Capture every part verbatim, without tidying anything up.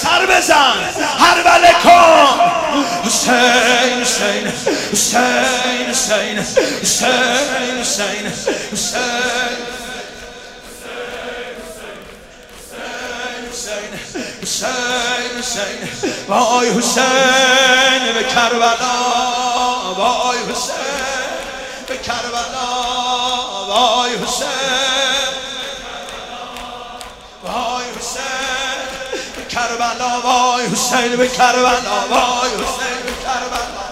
سر بزن هر بله کن حسین حسین حسین حسین حسین حسین حسین حسین حسین وای حسین به کربلا وای حسین به کربلا وای حسین وای حسین به کربلا وای حسین به کربلا وای حسین به کربلا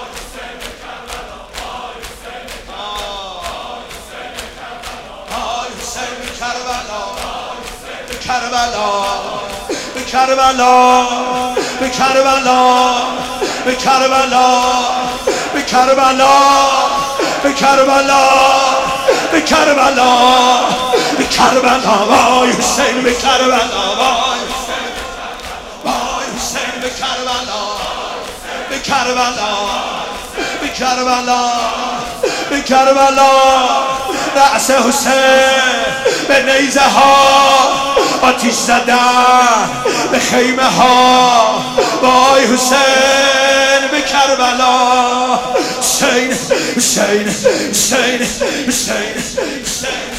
وای حسین به کربلا به کربلا به کربلا به کربلا به کربلا به کربلا به کربلا به کربلا به کربلا وای حسین به کربلا وای حسین وای حسین به کربلا به کربلا به کربلا به کربلا رأس حسین به نیزه ها آتیش زدن به خیمه ها وای حسین به کربلا حسین حسین حسین حسین حسین